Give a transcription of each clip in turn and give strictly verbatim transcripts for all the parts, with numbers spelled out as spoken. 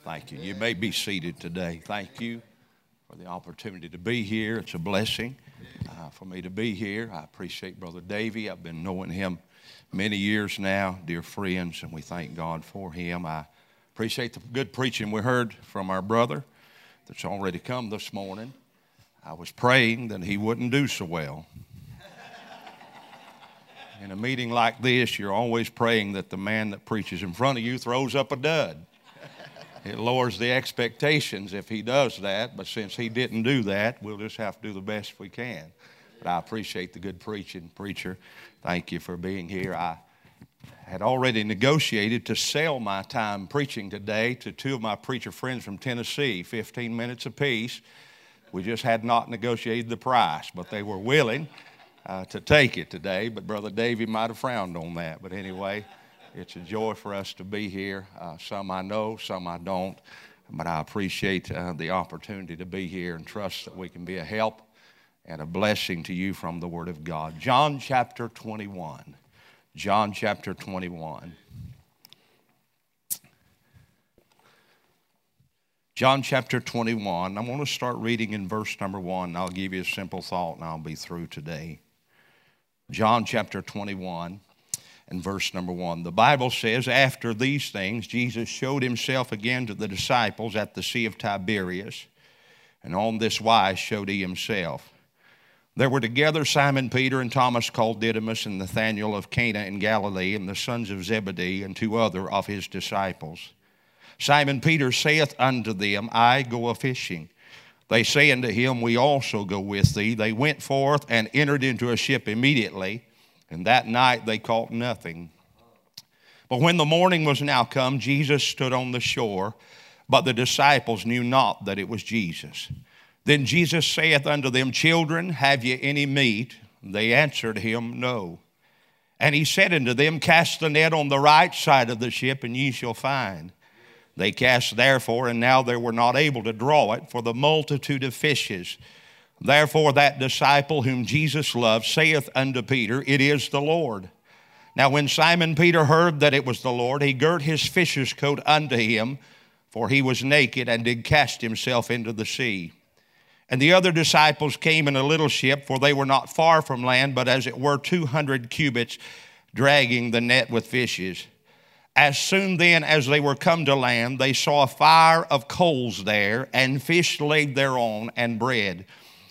Thank you. You may be seated today. Thank you for the opportunity to be here. It's a blessing uh, for me to be here. I appreciate Brother Davy. I've been knowing him many years now, dear friends, and we thank God for him. I appreciate the good preaching we heard from our brother that's already come this morning. I was praying that he wouldn't do so well. In a meeting like this, you're always praying that the man that preaches in front of you throws up a dud. It lowers the expectations if he does that, but since he didn't do that, we'll just have to do the best we can. But I appreciate the good preaching, preacher. Thank you for being here. I had already negotiated to sell my time preaching today to two of my preacher friends from Tennessee, fifteen minutes apiece. We just had not negotiated the price, but they were willing uh, to take it today. But Brother Davy might have frowned on that. But anyway, it's a joy for us to be here. Uh, some I know, some I don't. But I appreciate uh, the opportunity to be here and trust that we can be a help and a blessing to you from the Word of God. John chapter twenty-one. John chapter twenty-one. John chapter twenty-one. I'm going to start reading in verse number one. I'll give you a simple thought and I'll be through today. John chapter twenty-one. And verse number one, the Bible says, after these things, Jesus showed himself again to the disciples at the Sea of Tiberias, and on this wise showed he himself. There were together Simon Peter and Thomas called Didymus and Nathanael of Cana in Galilee and the sons of Zebedee and two other of his disciples. Simon Peter saith unto them, I go a-fishing. They say unto him, we also go with thee. They went forth and entered into a ship immediately, and that night they caught nothing. But when the morning was now come, Jesus stood on the shore, but the disciples knew not that it was Jesus. Then Jesus saith unto them, children, have ye any meat? They answered him, no. And he said unto them, cast the net on the right side of the ship, and ye shall find. They cast therefore, and now they were not able to draw it for the multitude of fishes. Therefore that disciple whom Jesus loved saith unto Peter, it is the Lord. Now when Simon Peter heard that it was the Lord, he girt his fisher's coat unto him, for he was naked, and did cast himself into the sea. And the other disciples came in a little ship, for they were not far from land, but as it were two hundred cubits, dragging the net with fishes. As soon then as they were come to land, they saw a fire of coals there, and fish laid thereon, and bread.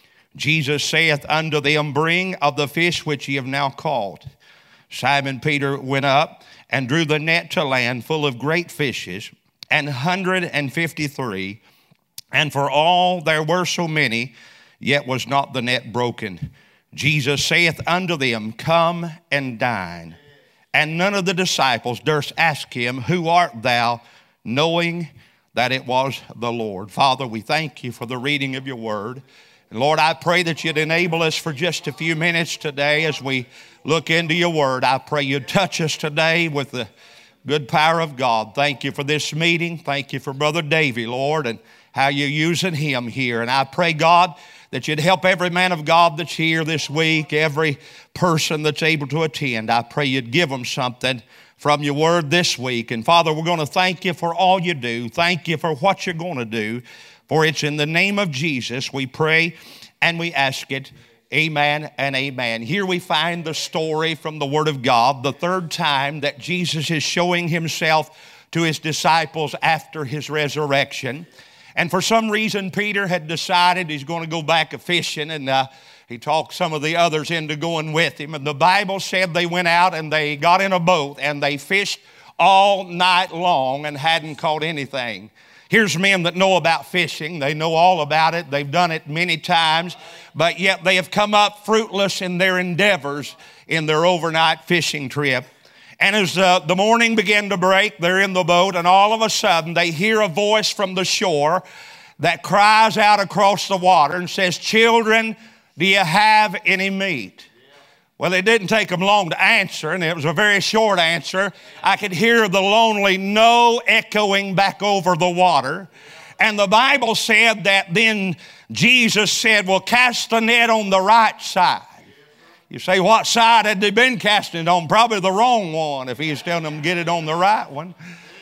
Jesus saith unto them, bring of the fish which ye have now caught. Simon Peter went up and drew the net to land full of great fishes, an hundred and fifty-three. And for all there were so many, yet was not the net broken. Jesus saith unto them, come and dine. And none of the disciples durst ask him, who art thou? Knowing that it was the Lord. Father, we thank you for the reading of your word. And Lord, I pray that you'd enable us for just a few minutes today as we look into your word. I pray you'd touch us today with the good power of God. Thank you for this meeting. Thank you for Brother Davy, Lord, and how you're using him here. And I pray, God, that you'd help every man of God that's here this week, every person that's able to attend. I pray you'd give them something from your word this week. And Father, we're going to thank you for all you do. Thank you for what you're going to do. For it's in the name of Jesus we pray and we ask it. Amen and amen. Here we find the story from the Word of God, the third time that Jesus is showing himself to his disciples after his resurrection. And for some reason, Peter had decided he's going to go back a-fishing, and uh, he talked some of the others into going with him. And the Bible said they went out and they got in a boat and they fished all night long and hadn't caught anything. Here's men that know about fishing. They know all about it. They've done it many times, but yet they have come up fruitless in their endeavors in their overnight fishing trip. And as uh, the morning began to break, they're in the boat, and all of a sudden they hear a voice from the shore that cries out across the water and says, children, do you have any meat? Well, it didn't take them long to answer, and it was a very short answer. I could hear the lonely no echoing back over the water. And the Bible said that then Jesus said, well, cast the net on the right side. You say, what side had they been casting it on? Probably the wrong one if he was telling them to get it on the right one.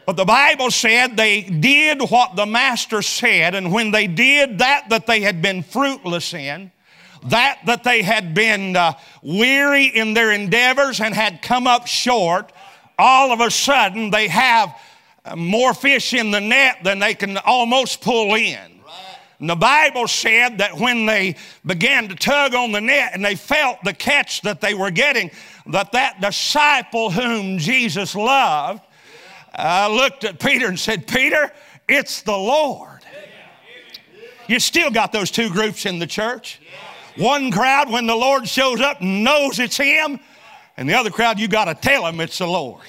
But the Bible said they did what the master said, and when they did that that they had been fruitless in, that that they had been uh, weary in their endeavors and had come up short, all of a sudden they have more fish in the net than they can almost pull in. And the Bible said that when they began to tug on the net and they felt the catch that they were getting, that that disciple whom Jesus loved uh, looked at Peter and said, "Peter, it's the Lord." You still got those two groups in the church. One crowd, when the Lord shows up, knows it's Him, and the other crowd, you got to tell them it's the Lord.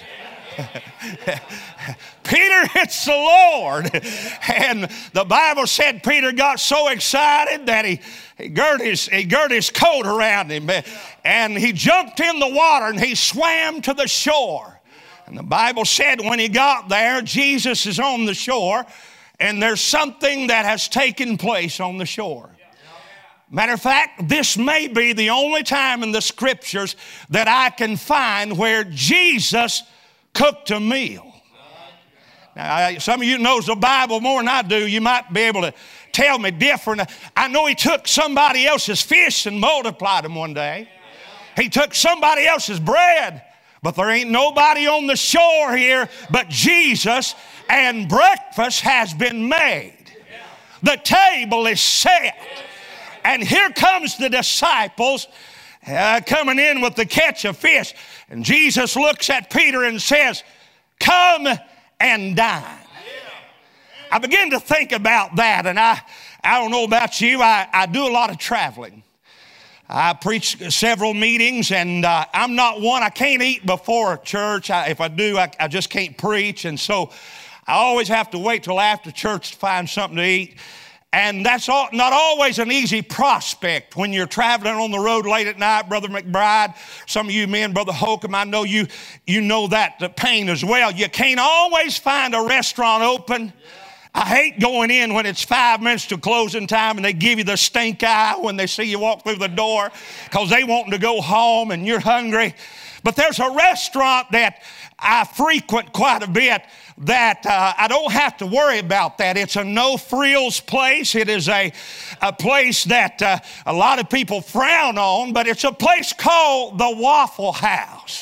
Peter, it's the Lord. And the Bible said Peter got so excited that he, he, girded his, he girded his coat around him, and he jumped in the water and he swam to the shore. And the Bible said when he got there, Jesus is on the shore, and there's something that has taken place on the shore. Matter of fact, this may be the only time in the Scriptures that I can find where Jesus cooked a meal. Now, I, some of you knows the Bible more than I do. You might be able to tell me different. I know He took somebody else's fish and multiplied them one day. He took somebody else's bread, but there ain't nobody on the shore here but Jesus, and breakfast has been made. The table is set. And here comes the disciples uh, coming in with the catch of fish. And Jesus looks at Peter and says, "Come and dine." I begin to think about that, and I, I don't know about you, I, I do a lot of traveling. I preach several meetings, and uh, I'm not one, I can't eat before church. I, if I do, I, I just can't preach, and so I always have to wait till after church to find something to eat. And that's all, not always an easy prospect when you're traveling on the road late at night. Brother McBride, some of you men, Brother Holcomb, I know you, you know that the pain as well. You can't always find a restaurant open. I hate going in when it's five minutes to closing time and they give you the stink eye when they see you walk through the door because they want to go home and you're hungry. But there's a restaurant that I frequent quite a bit that uh, I don't have to worry about that. It's a no-frills place. It is a, a place that uh, a lot of people frown on, but it's a place called the Waffle House.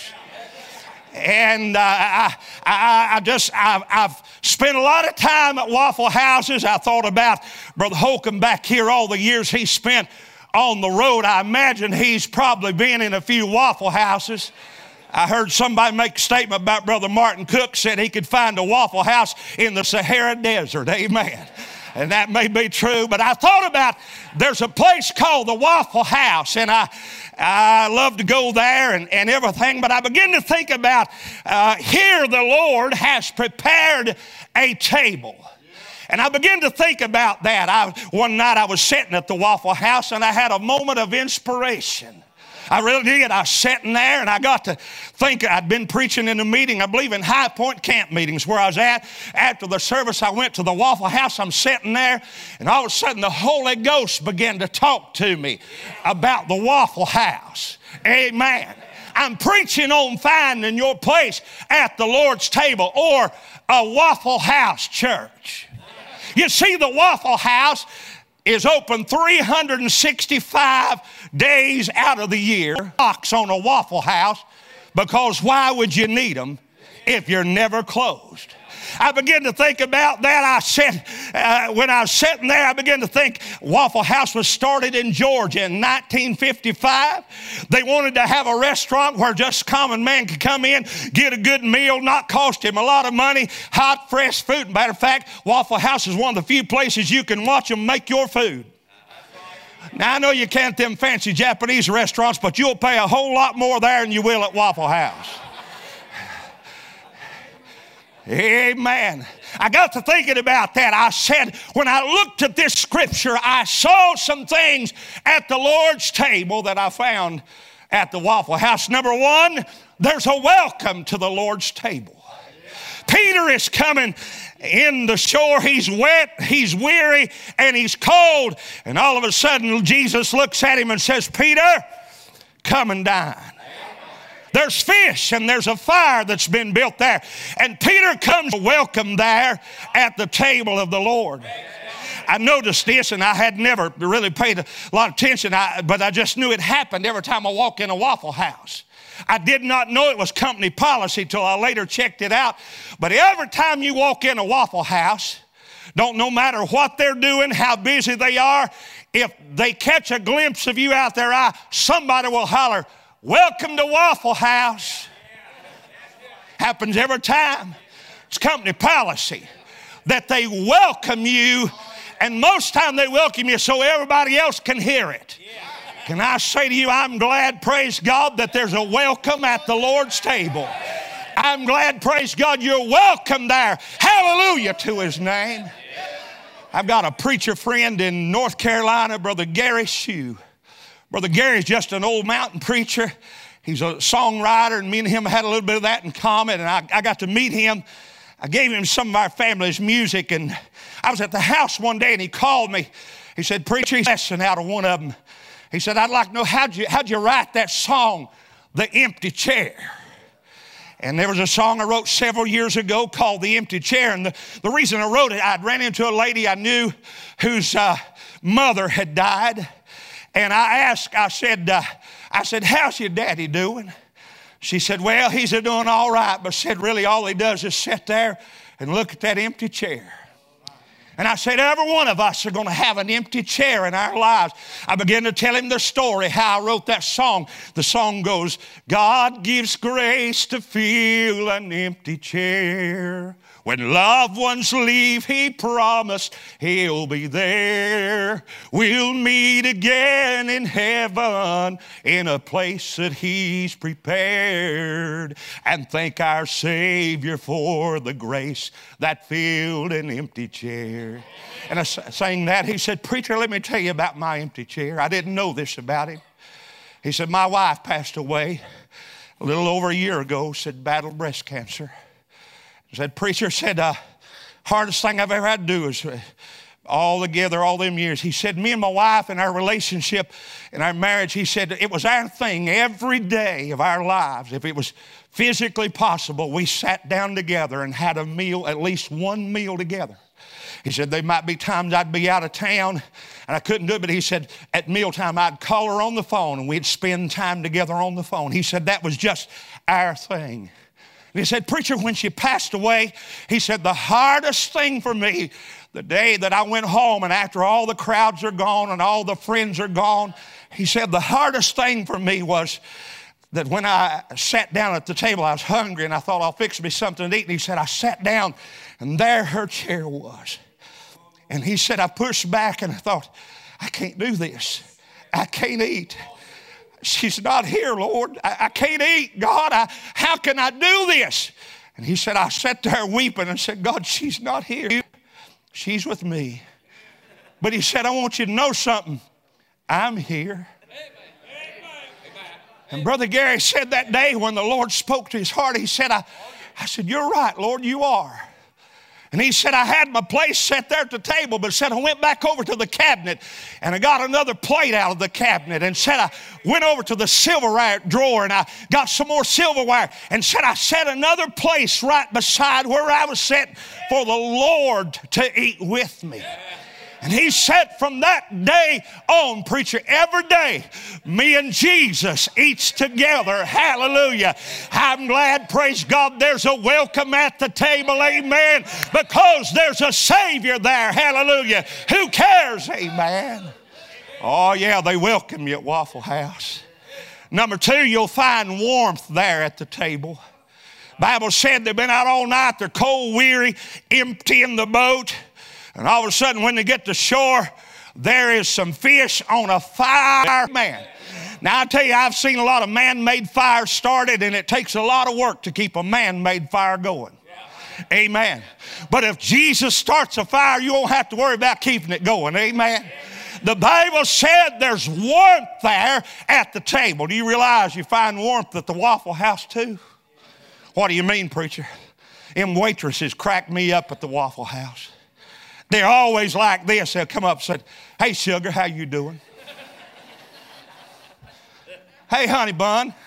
And uh, I, I, I just, I've, I've spent a lot of time at Waffle Houses. I thought about Brother Holcomb back here, all the years he spent on the road. I imagine he's probably been in a few Waffle Houses. I heard somebody make a statement about Brother Martin Cook, said he could find a Waffle House in the Sahara Desert. Amen. And that may be true, but I thought about there's a place called the Waffle House, and I I love to go there and, and everything, but I begin to think about uh, here the Lord has prepared a table. And I began to think about that. I, one night I was sitting at the Waffle House and I had a moment of inspiration. I really did. I was sitting there and I got to think. I'd been preaching in a meeting, I believe in High Point Camp meetings where I was at. After the service, I went to the Waffle House. I'm sitting there and all of a sudden the Holy Ghost began to talk to me about the Waffle House. Amen. I'm preaching on finding your place at the Lord's table or a Waffle House church. You see, the Waffle House is open three hundred sixty-five days out of the year. Box on a Waffle House, because why would you need them if you're never closed? I began to think about that. I said, uh, when I was sitting there, I began to think Waffle House was started in Georgia in nineteen fifty-five. They wanted to have a restaurant where just common man could come in, get a good meal, not cost him a lot of money, hot, fresh food. Matter of fact, Waffle House is one of the few places you can watch them make your food. Now, I know you can't at them fancy Japanese restaurants, but you'll pay a whole lot more there than you will at Waffle House. Amen. I got to thinking about that. I said, when I looked at this scripture, I saw some things at the Lord's table that I found at the Waffle House. Number one, there's a welcome to the Lord's table. Peter is coming in the shore. He's wet, he's weary, and he's cold. And all of a sudden, Jesus looks at him and says, "Peter, come and dine." There's fish and there's a fire that's been built there. And Peter comes welcome there at the table of the Lord. I noticed this, and I had never really paid a lot of attention, I, but I just knew it happened every time I walk in a Waffle House. I did not know it was company policy till I later checked it out. But every time you walk in a Waffle House, don't no matter what they're doing, how busy they are, if they catch a glimpse of you out their eye, somebody will holler, "Welcome to Waffle House." Happens every time. It's company policy that they welcome you. And most time they welcome you so everybody else can hear it. Can I say to you, I'm glad, praise God, that there's a welcome at the Lord's table. I'm glad, praise God, you're welcome there. Hallelujah to His name. I've got a preacher friend in North Carolina, Brother Gary Shue. Brother Gary's just an old mountain preacher. He's a songwriter, and me and him had a little bit of that in common, and I, I got to meet him. I gave him some of our family's music, and I was at the house one day, and he called me. He said, "Preacher, he's a lesson out of one of them." He said, "I'd like to know, how'd you, how'd you write that song, The Empty Chair?" And there was a song I wrote several years ago called The Empty Chair. And the, the reason I wrote it, I'd ran into a lady I knew whose uh, mother had died. And I asked, I said, uh, I said, "How's your daddy doing?" She said, "Well, he's a doing all right," but said really all he does is sit there and look at that empty chair. And I said, every one of us are going to have an empty chair in our lives. I began to tell him the story, how I wrote that song. The song goes, "God gives grace to fill an empty chair. When loved ones leave, He promised He'll be there. We'll meet again in heaven in a place that He's prepared. And thank our Savior for the grace that filled an empty chair." And I sang that. He said, "Preacher, let me tell you about my empty chair. I didn't know this about him." He said, "My wife passed away a little over a year ago," said, "battled breast cancer." He said, "Preacher," said, uh, "hardest thing I've ever had to do is uh, all together all them years." He said, "Me and my wife and our relationship and our marriage," he said, "it was our thing every day of our lives. If it was physically possible, we sat down together and had a meal, at least one meal together." He said, "There might be times I'd be out of town and I couldn't do it," but he said, "at mealtime I'd call her on the phone and we'd spend time together on the phone." He said, "That was just our thing." And he said, "Preacher, when she passed away," he said, "the hardest thing for me, the day that I went home and after all the crowds are gone and all the friends are gone," he said, "the hardest thing for me was that when I sat down at the table, I was hungry and I thought, I'll fix me something to eat." And he said, "I sat down and there her chair was." And he said, "I pushed back and I thought, I can't do this. I can't eat. She's not here, Lord. I, I can't eat. God, I, how can I do this?" And he said, "I sat there weeping and said, God, she's not here. She's with me." But he said, "I want you to know something. I'm here." And Brother Gary said that day when the Lord spoke to his heart, he said, I, I said, "You're right, Lord, you are." And he said, "I had my place set there at the table," but said, "I went back over to the cabinet and I got another plate out of the cabinet," and said, "I went over to the silverware drawer and I got some more silverware," and said, "I set another place right beside where I was sitting for the Lord to eat with me." And he said from that day on, preacher, every day, me and Jesus eats together. Hallelujah. I'm glad, praise God, there's a welcome at the table, amen, because there's a Savior there, hallelujah. Who cares, amen. Oh, yeah, they welcome you at Waffle House. Number two, you'll find warmth there at the table. Bible said they've been out all night, they're cold, weary, empty in the boat. And all of a sudden, when they get to shore, there is some fish on a fire. Man, now I tell you, I've seen a lot of man-made fires started, and it takes a lot of work to keep a man-made fire going. Amen. But if Jesus starts a fire, you won't have to worry about keeping it going. Amen. The Bible said there's warmth there at the table. Do you realize you find warmth at the Waffle House too? What do you mean, preacher? Them waitresses crack me up at the Waffle House. They're always like this. They'll come up and say, "Hey, sugar, how you doing?" "Hey, honey bun,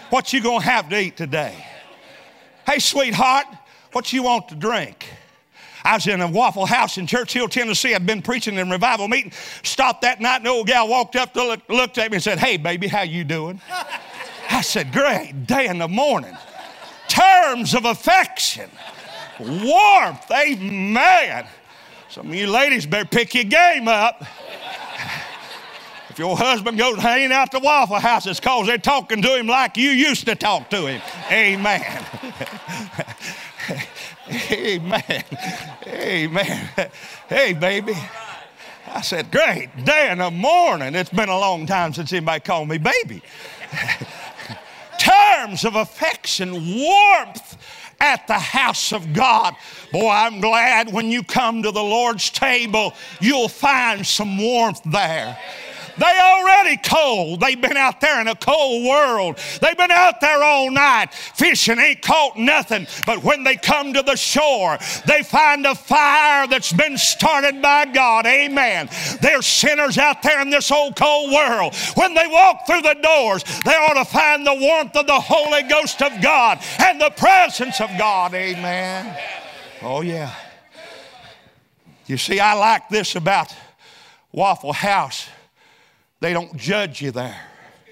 What you gonna have to eat today? Hey, sweetheart, what you want to drink? I was in a Waffle House in Churchill, Tennessee. I'd been preaching in a revival meeting. Stopped that night, and the old gal walked up, to look, looked at me and said, hey, baby, how you doing? I said, great day in the morning. Terms of affection. Warmth, amen. Some of you ladies better pick your game up. If your husband goes hanging out to Waffle House, it's because they're talking to him like you used to talk to him. Amen. Amen. Amen. Hey, baby. I said, great day in the morning. It's been a long time since anybody called me baby. Terms of affection, warmth at the house of God. Boy, I'm glad when you come to the Lord's table, you'll find some warmth there. They already cold. They've been out there in a cold world. They've been out there all night fishing, ain't caught nothing. But when they come to the shore, they find a fire that's been started by God. Amen. They're sinners out there in this old cold world. When they walk through the doors, they ought to find the warmth of the Holy Ghost of God and the presence of God. Amen. Oh, yeah. You see, I like this about Waffle House. They don't judge you there.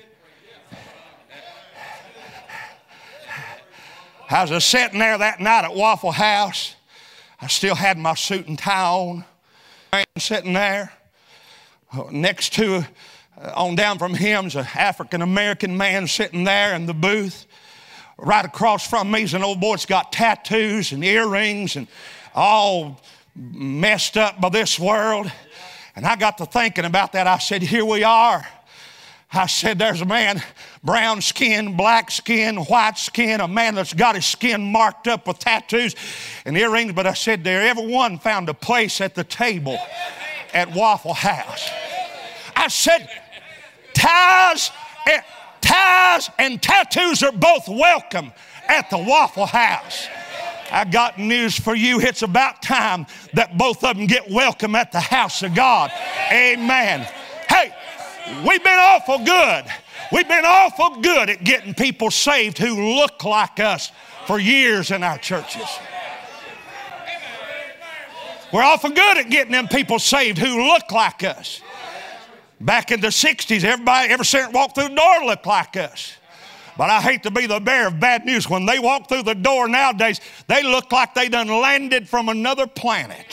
I was sitting there that night at Waffle House. I still had my suit and tie on. I'm sitting there. Next to, uh, on down from him, is an African-American man sitting there in the booth. Right across from me is an old boy that's got tattoos and earrings and all messed up by this world. And I got to thinking about that. I said, here we are. I said, there's a man, brown skin, black skin, white skin, a man that's got his skin marked up with tattoos and earrings. But I said, there, everyone found a place at the table at Waffle House. I said, ties and, ties and tattoos are both welcome at the Waffle House. I got news for you. It's about time that both of them get welcome at the house of God. Amen. Hey, we've been awful good. We've been awful good at getting people saved who look like us for years in our churches. We're awful good at getting them people saved who look like us. Back in the sixties, everybody, every sinner walked through the door looked like us. But I hate to be the bearer of bad news. When they walk through the door nowadays, they look like they done landed from another planet.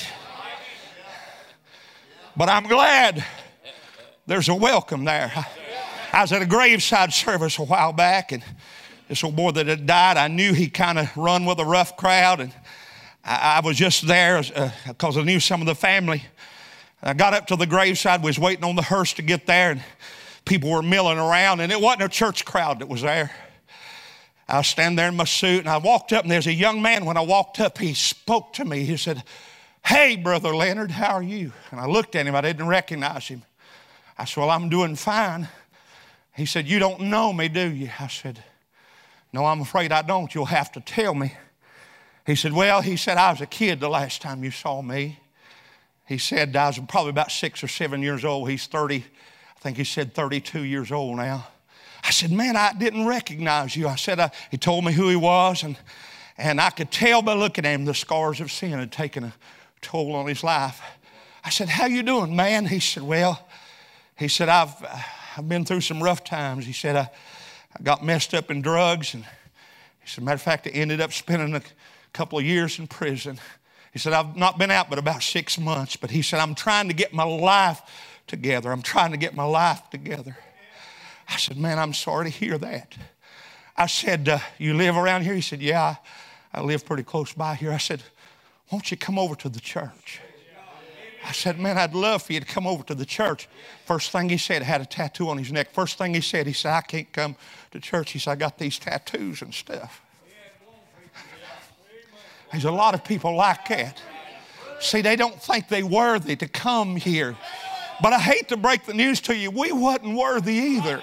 But I'm glad there's a welcome there. I was at a graveside service a while back, and this old boy that had died, I knew he kind of run with a rough crowd, and I, I was just there because uh, I knew some of the family. I got up to the graveside, was waiting on the hearse to get there, and people were milling around, and it wasn't a church crowd that was there. I was standing there in my suit, and I walked up, and there's a young man. When I walked up, he spoke to me. He said, hey, Brother Leonard, how are you? And I looked at him. I didn't recognize him. I said, well, I'm doing fine. He said, you don't know me, do you? I said, no, I'm afraid I don't. You'll have to tell me. He said, well, he said, I was a kid the last time you saw me. He said, I was probably about six or seven years old. He's thirty. I think he said thirty-two years old now. I said, man, I didn't recognize you. I said, I, he told me who he was, and, and I could tell by looking at him the scars of sin had taken a toll on his life. I said, how you doing, man? He said, well, he said, I've, I've been through some rough times. He said, I, I got messed up in drugs, and he said, matter of fact, I ended up spending a couple of years in prison. He said, I've not been out but about six months, but he said, I'm trying to get my life together. I'm trying to get my life together. I said, man, I'm sorry to hear that. I said, uh, you live around here? He said, yeah, I, I live pretty close by here. I said, won't you come over to the church? I said, man, I'd love for you to come over to the church. First thing he said, had a tattoo on his neck. First thing he said, he said, I can't come to church. He said, I got these tattoos and stuff. There's a lot of people like that. See, they don't think they're worthy to come here. But I hate to break the news to you, we wasn't worthy either.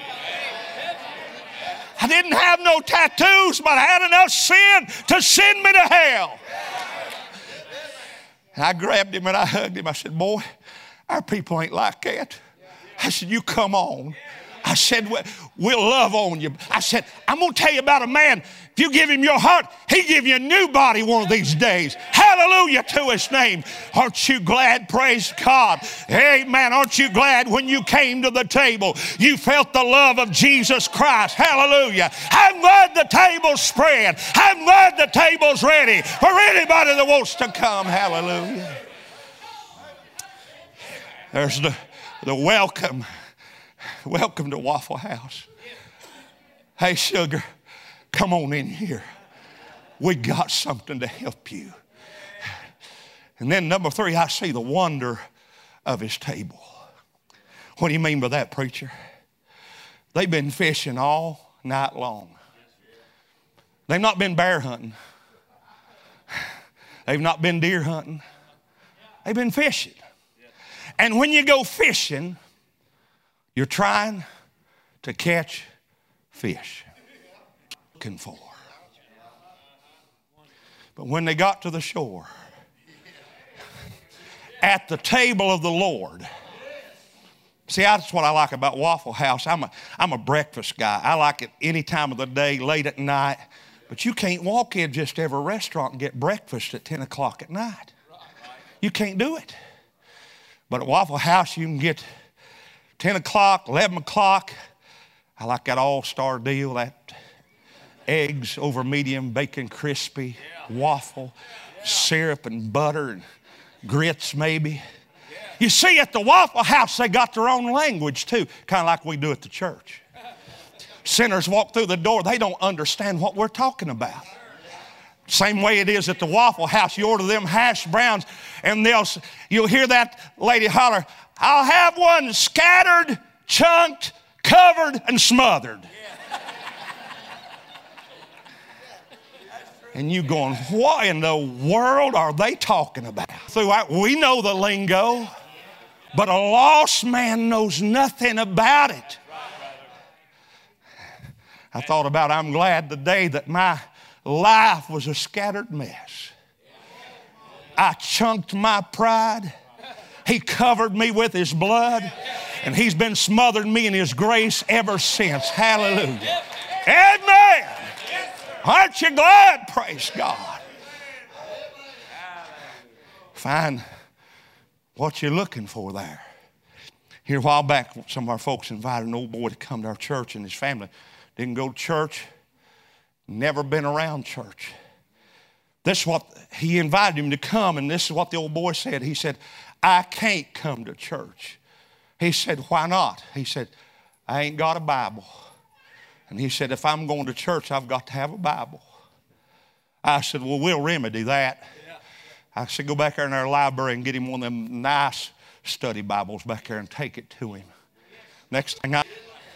I didn't have no tattoos, but I had enough sin to send me to hell. And I grabbed him and I hugged him. I said, boy, our people ain't like that. I said, you come on. I I said, we'll love on you. I said, I'm going to tell you about a man. If you give him your heart, he'll give you a new body one of these days. Hallelujah to his name. Aren't you glad? Praise God. Amen. Aren't you glad when you came to the table, you felt the love of Jesus Christ? Hallelujah. I'm glad the table's spread. I'm glad the table's ready for anybody that wants to come. Hallelujah. There's the, the welcome. Welcome to Waffle House. Hey, sugar, come on in here. We got something to help you. And then number three, I see the wonder of his table. What do you mean by that, preacher? They've been fishing all night long. They've not been bear hunting. They've not been deer hunting. They've been fishing. And when you go fishing, you're trying to catch fish. Looking for. But when they got to the shore, at the table of the Lord. See, that's what I like about Waffle House. I'm a, I'm a breakfast guy. I like it any time of the day, late at night. But you can't walk in just every restaurant and get breakfast at ten o'clock at night. You can't do it. But at Waffle House, you can get ten o'clock, eleven o'clock. I like that all-star deal, that eggs over medium, bacon crispy, waffle, syrup and butter and grits maybe. You see, at the Waffle House, they got their own language too, kind of like we do at the church. Sinners walk through the door, they don't understand what we're talking about. Same way it is at the Waffle House. You order them hash browns and they'll, you'll hear that lady holler, I'll have one scattered, chunked, covered, and smothered. And you going, what in the world are they talking about? Throughout, we know the lingo, but a lost man knows nothing about it. I thought about, I'm glad today that my life was a scattered mess. I chunked my pride. He covered me with his blood, and he's been smothering me in his grace ever since. Hallelujah. Amen. Aren't you glad? Praise God. Find what you're looking for there. Here a while back, some of our folks invited an old boy to come to our church, and his family didn't go to church, never been around church. This is what, he invited him to come, and this is what the old boy said. He said, I can't come to church. He said, why not? He said, I ain't got a Bible. And he said, if I'm going to church, I've got to have a Bible. I said, well, we'll remedy that. Yeah. I said, go back there in our library and get him one of them nice study Bibles back there and take it to him. Next thing I,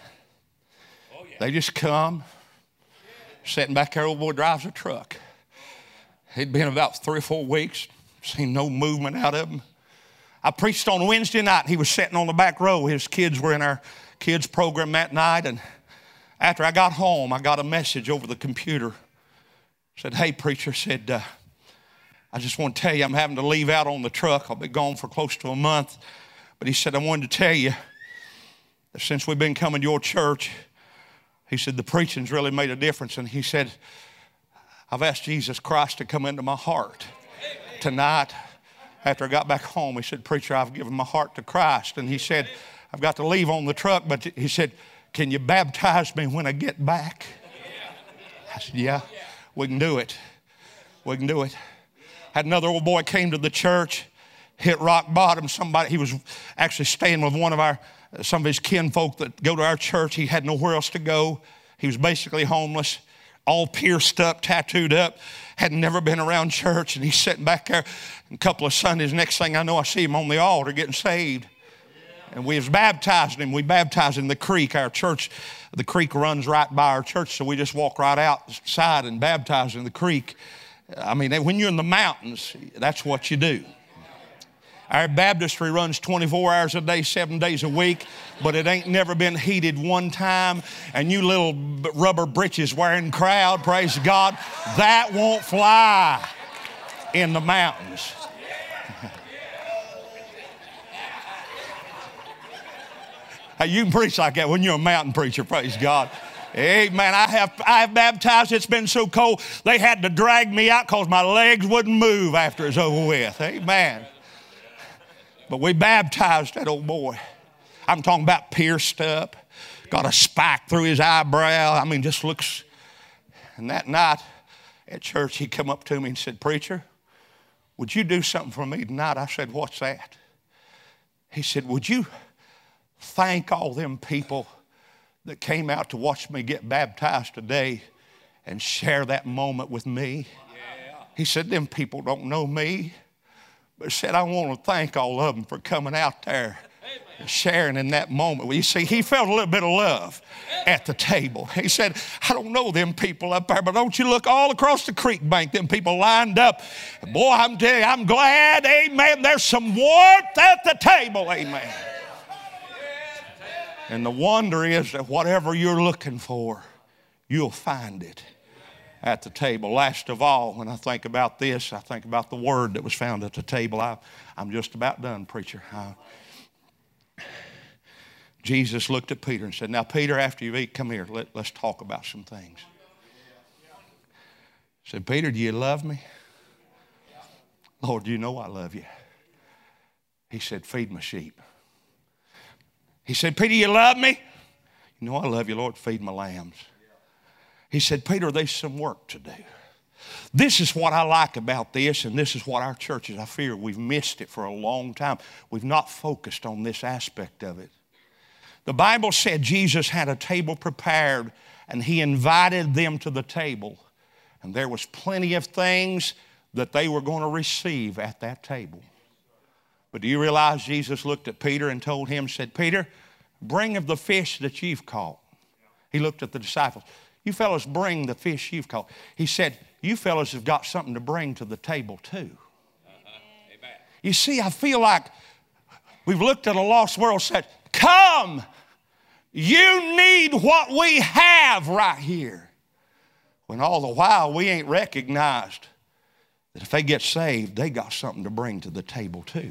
oh, yeah. They just come, sitting back there, old boy drives a truck. He'd been about three or four weeks, seen no movement out of him. I preached on Wednesday night, and he was sitting on the back row. His kids were in our kids program that night, and after I got home, I got a message over the computer. Said, hey, preacher, said, uh, I just want to tell you I'm having to leave out on the truck. I'll be gone for close to a month. But he said, I wanted to tell you that since we've been coming to your church, he said, the preaching's really made a difference. And he said, I've asked Jesus Christ to come into my heart tonight. After I got back home, he said, preacher, I've given my heart to Christ. And he said, I've got to leave on the truck, but he said, can you baptize me when I get back? I said, yeah, we can do it. We can do it. Had another old boy came to the church, hit rock bottom. Somebody, he was actually staying with one of our, some of his kinfolk that go to our church. He had nowhere else to go. He was basically homeless, all pierced up, tattooed up, had never been around church. And he's sitting back there a couple of Sundays. Next thing I know, I see him on the altar getting saved. And we was baptizing him. We baptized in the creek. Our church, the creek runs right by our church, so we just walk right outside and baptize in the creek. I mean, when you're in the mountains, that's what you do. Our baptistry runs twenty-four hours a day, seven days a week, but it ain't never been heated one time. And you little rubber breeches wearing crowd, praise God, that won't fly in the mountains. Hey, you can preach like that when you're a mountain preacher, praise God. Amen. I have, I have baptized. It's been so cold, they had to drag me out because my legs wouldn't move after it's over with. Amen. But we baptized that old boy. I'm talking about pierced up, got a spike through his eyebrow. I mean, just looks. And that night at church, he come up to me and said, "Preacher, would you do something for me tonight?" I said, "What's that?" He said, "Would you thank all them people that came out to watch me get baptized today and share that moment with me?" Yeah. He said, "Them people don't know me, but said, I want to thank all of them for coming out there and sharing in that moment." Well, you see, he felt a little bit of love at the table. He said, "I don't know them people up there, but don't you look all across the creek bank, them people lined up. Boy, I'm telling you, I'm glad, amen, there's some warmth at the table, amen." And the wonder is that whatever you're looking for, you'll find it at the table. Last of all, when I think about this, I think about the word that was found at the table. I, I'm just about done, preacher. I, Jesus looked at Peter and said, "Now, Peter, after you eat, come here. Let, let's talk about some things." He said, "Peter, do you love me?" "Lord, you know I love you." He said, "Feed my sheep." He said, "Peter, you love me?" "You know I love you, Lord. Feed my lambs." He said, "Peter, there's some work to do." This is what I like about this, and this is what our churches, I fear we've missed it for a long time. We've not focused on this aspect of it. The Bible said Jesus had a table prepared, and he invited them to the table. And there was plenty of things that they were going to receive at that table. But do you realize Jesus looked at Peter and told him, said, "Peter, bring of the fish that you've caught." He looked at the disciples. "You fellows bring the fish you've caught." He said, "You fellows have got something to bring to the table too." Uh-huh. Amen. You see, I feel like we've looked at a lost world and said, "Come, you need what we have right here." When all the while we ain't recognized that if they get saved, they got something to bring to the table too.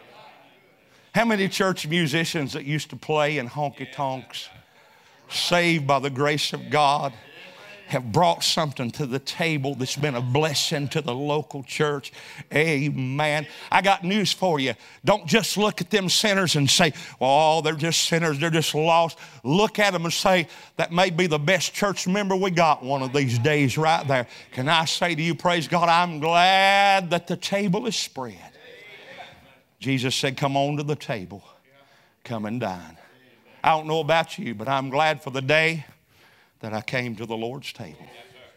How many church musicians that used to play in honky-tonks, saved by the grace of God, have brought something to the table that's been a blessing to the local church? Amen. I got news for you. Don't just look at them sinners and say, "Well, they're just sinners, they're just lost." Look at them and say, "That may be the best church member we got one of these days right there." Can I say to you, praise God, I'm glad that the table is spread. Jesus said, "Come on to the table. Come and dine." I don't know about you, but I'm glad for the day that I came to the Lord's table.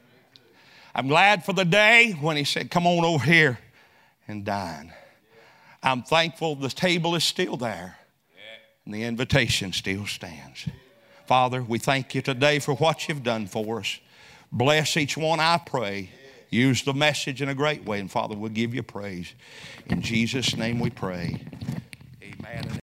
I'm glad for the day when he said, "Come on over here and dine." I'm thankful the table is still there and the invitation still stands. Father, we thank you today for what you've done for us. Bless each one, I pray. Use the message in a great way. And Father, we'll give you praise. In Jesus' name we pray. Amen.